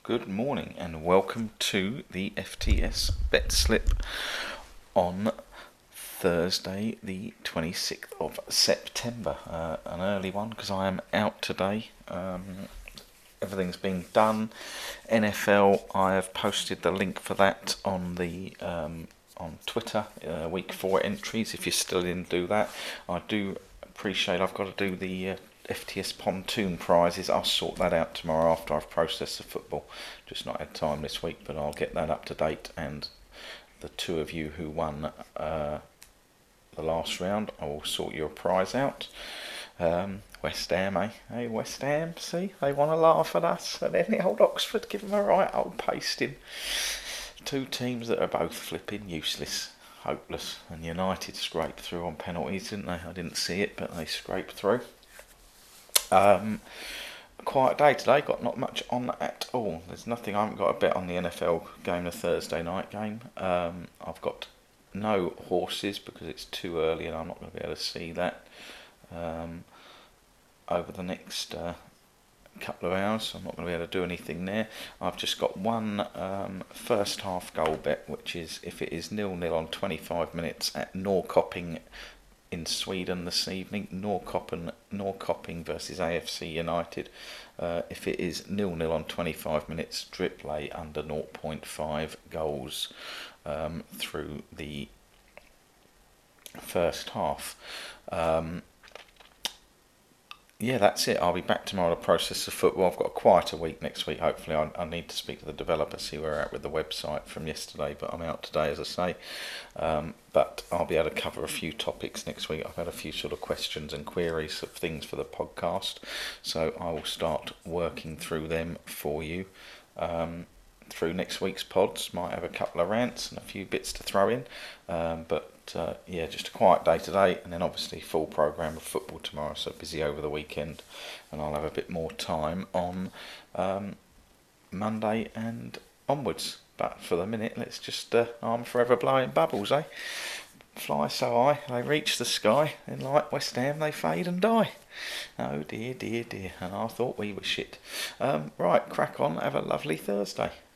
Good morning and welcome to the FTS Bet Slip on Thursday the 26th of September. An early one because I am out today. Everything's being done. NFL, I have posted the link for that on the on Twitter, week 4 entries. If you still didn't do that, I do appreciate I've got to do the FTS Pontoon prizes. I'll sort that out tomorrow after I've processed the football. Just not had time this week, but I'll get that up to date. And the two of you who won the last round, I will sort your prize out. West Ham, eh? Hey, West Ham, see? They want to laugh at us. And then the old Oxford give them a right old pasting. Two teams that are both flipping useless. Hopeless. And United scraped through on penalties, didn't they? I didn't see it, but they scraped through. Quiet day today, got not much on at all. There's nothing, I haven't got a bet on the NFL game, the Thursday night game. I've got no horses because it's too early and I'm not going to be able to see that over the next couple of hours. I'm not going to be able to do anything there. I've just got one first half goal bet, which is if it is 0-0 on 25 minutes at Norrköping in Sweden this evening. Norrköping versus AFC United. If it is 0-0 on 25 minutes, Triple under 0.5 goals through the first half. Yeah, that's it. I'll be back tomorrow to process the football. I've got a quieter week next week, hopefully. I need to speak to the developer, see where we're at with the website from yesterday, but I'm out today, as I say. But I'll be able to cover a few topics next week. I've had a few sort of questions and queries of things for the podcast, so I will start working through them for you through next week's pods. Might have a couple of rants and a few bits to throw in, but yeah, just a quiet day today, and then obviously full programme of football tomorrow, so busy over the weekend, and I'll have a bit more time on Monday and onwards. But for the minute, let's just I'm forever blowing bubbles, eh? Fly so high, they reach the sky, and like West Ham, they fade and die. Oh dear, dear, dear, and I thought we were shit. Right, crack on, have a lovely Thursday.